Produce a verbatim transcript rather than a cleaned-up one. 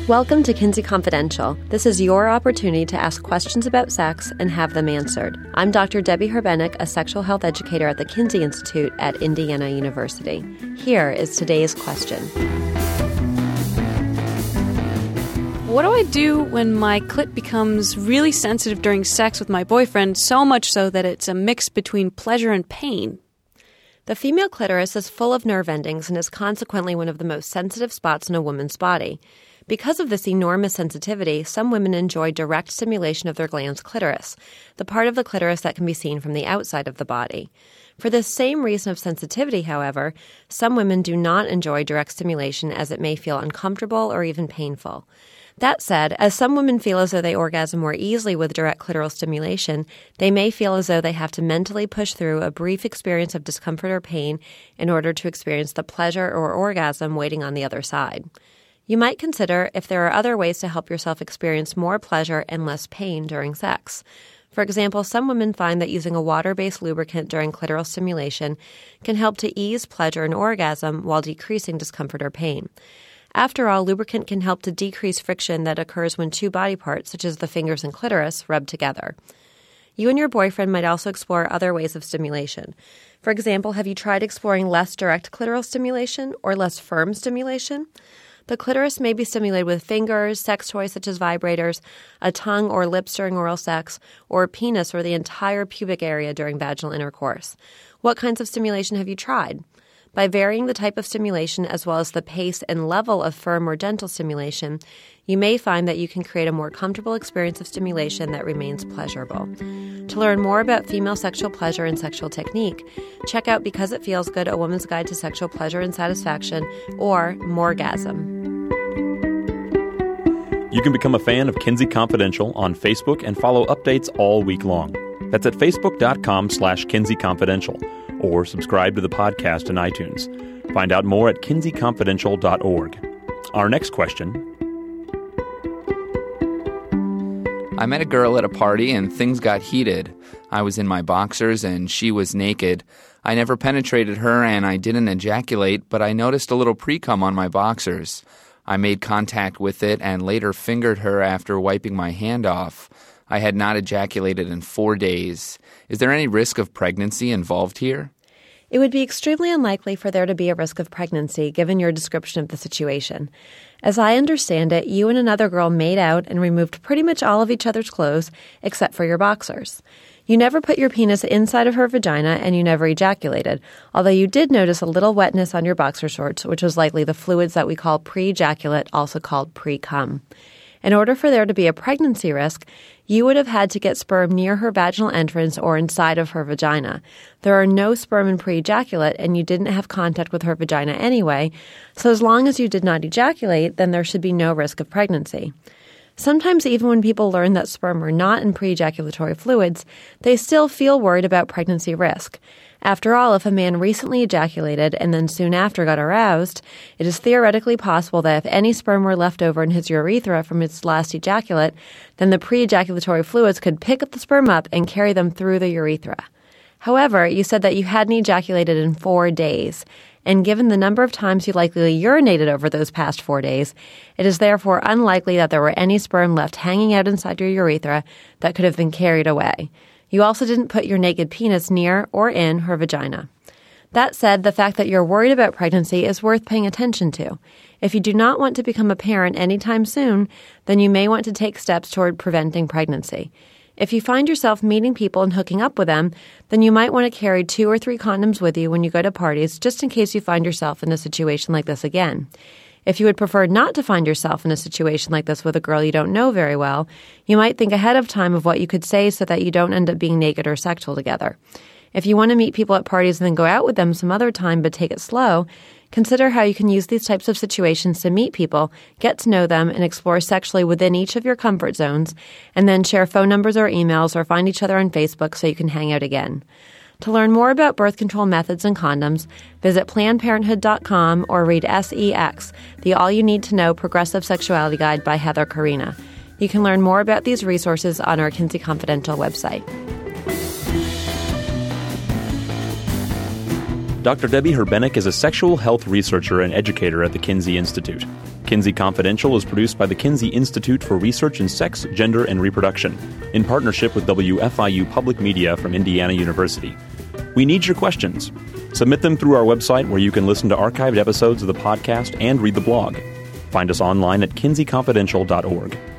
Welcome to Kinsey Confidential. This is your opportunity to ask questions about sex and have them answered. I'm Doctor Debbie Herbenek, a sexual health educator at the Kinsey Institute at Indiana University. Here is today's question. What do I do when my clit becomes really sensitive during sex with my boyfriend, so much so that it's a mix between pleasure and pain? The female clitoris is full of nerve endings and is consequently one of the most sensitive spots in a woman's body. Because of this enormous sensitivity, some women enjoy direct stimulation of their glans clitoris, the part of the clitoris that can be seen from the outside of the body. For this same reason of sensitivity, however, some women do not enjoy direct stimulation as it may feel uncomfortable or even painful. That said, as some women feel as though they orgasm more easily with direct clitoral stimulation, they may feel as though they have to mentally push through a brief experience of discomfort or pain in order to experience the pleasure or orgasm waiting on the other side. You might consider if there are other ways to help yourself experience more pleasure and less pain during sex. For example, some women find that using a water-based lubricant during clitoral stimulation can help to ease pleasure and orgasm while decreasing discomfort or pain. After all, lubricant can help to decrease friction that occurs when two body parts, such as the fingers and clitoris, rub together. You and your boyfriend might also explore other ways of stimulation. For example, have you tried exploring less direct clitoral stimulation or less firm stimulation? The clitoris may be stimulated with fingers, sex toys such as vibrators, a tongue or lips during oral sex, or a penis or the entire pubic area during vaginal intercourse. What kinds of stimulation have you tried? By varying the type of stimulation as well as the pace and level of firm or gentle stimulation, you may find that you can create a more comfortable experience of stimulation that remains pleasurable. To learn more about female sexual pleasure and sexual technique, check out Because It Feels Good, A Woman's Guide to Sexual Pleasure and Satisfaction, or Moregasm. You can become a fan of Kinsey Confidential on Facebook and follow updates all week long. That's at facebook.com slash Kinsey Confidential, or subscribe to the podcast in iTunes. Find out more at kinsey confidential dot org. Our next question. I met a girl at a party and things got heated. I was in my boxers and she was naked. I never penetrated her and I didn't ejaculate, but I noticed a little pre-cum on my boxers. I made contact with it and later fingered her after wiping my hand off. I had not ejaculated in four days. Is there any risk of pregnancy involved here? It would be extremely unlikely for there to be a risk of pregnancy, given your description of the situation. As I understand it, you and another girl made out and removed pretty much all of each other's clothes, except for your boxers. You never put your penis inside of her vagina, and you never ejaculated, although you did notice a little wetness on your boxer shorts, which was likely the fluids that we call pre-ejaculate, also called pre-cum. In order for there to be a pregnancy risk, you would have had to get sperm near her vaginal entrance or inside of her vagina. There are no sperm in pre-ejaculate, and you didn't have contact with her vagina anyway, so as long as you did not ejaculate, then there should be no risk of pregnancy. Sometimes even when people learn that sperm are not in pre-ejaculatory fluids, they still feel worried about pregnancy risk. After all, if a man recently ejaculated and then soon after got aroused, it is theoretically possible that if any sperm were left over in his urethra from his last ejaculate, then the pre-ejaculatory fluids could pick up the sperm up and carry them through the urethra. However, you said that you hadn't ejaculated in four days, and given the number of times you likely urinated over those past four days, it is therefore unlikely that there were any sperm left hanging out inside your urethra that could have been carried away. You also didn't put your naked penis near or in her vagina. That said, the fact that you're worried about pregnancy is worth paying attention to. If you do not want to become a parent anytime soon, then you may want to take steps toward preventing pregnancy. If you find yourself meeting people and hooking up with them, then you might want to carry two or three condoms with you when you go to parties, just in case you find yourself in a situation like this again. If you would prefer not to find yourself in a situation like this with a girl you don't know very well, you might think ahead of time of what you could say so that you don't end up being naked or sexual together. If you want to meet people at parties and then go out with them some other time but take it slow, consider how you can use these types of situations to meet people, get to know them, and explore sexually within each of your comfort zones, and then share phone numbers or emails or find each other on Facebook so you can hang out again. To learn more about birth control methods and condoms, visit Planned Parenthood dot com or read S E X, the All You Need to Know Progressive Sexuality Guide by Heather Carina. You can learn more about these resources on our Kinsey Confidential website. Doctor Debbie Herbenek is a sexual health researcher and educator at the Kinsey Institute. Kinsey Confidential is produced by the Kinsey Institute for Research in Sex, Gender, and Reproduction, in partnership with W F I U Public Media from Indiana University. We need your questions. Submit them through our website, where you can listen to archived episodes of the podcast and read the blog. Find us online at kinsey confidential dot org.